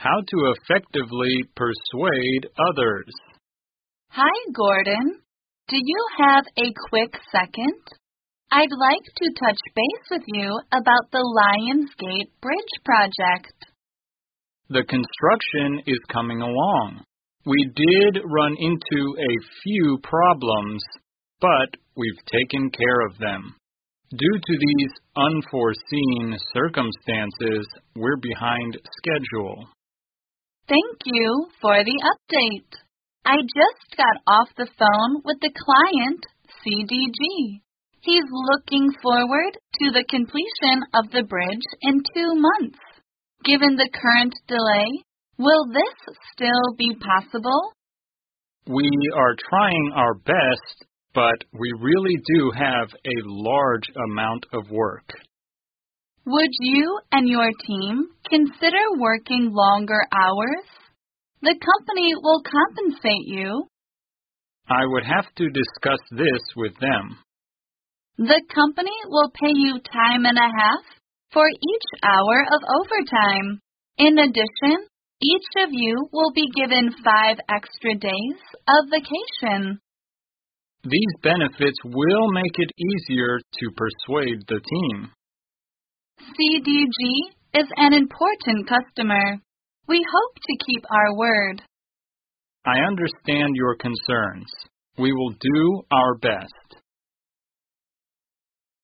How to effectively persuade others. Hi, Gordon. Do you have a quick second? I'd like to touch base with you about the Lionsgate Bridge project. The construction is coming along. We did run into a few problems, but we've taken care of them. Due to these unforeseen circumstances, we're behind schedule. Thank you for the update. I just got off the phone with the client, CDG. He's looking forward to the completion of the bridge in 2 months. Given the current delay, will this still be possible? We are trying our best, but we really do have a large amount of work. Would you and your team consider working longer hours? The company will compensate you. I would have to discuss this with them. The company will pay you time and a half for each hour of overtime. In addition, each of you will be given 5 extra days of vacation. These benefits will make it easier to persuade the team. CDG is an important customer. We hope to keep our word. I understand your concerns. We will do our best.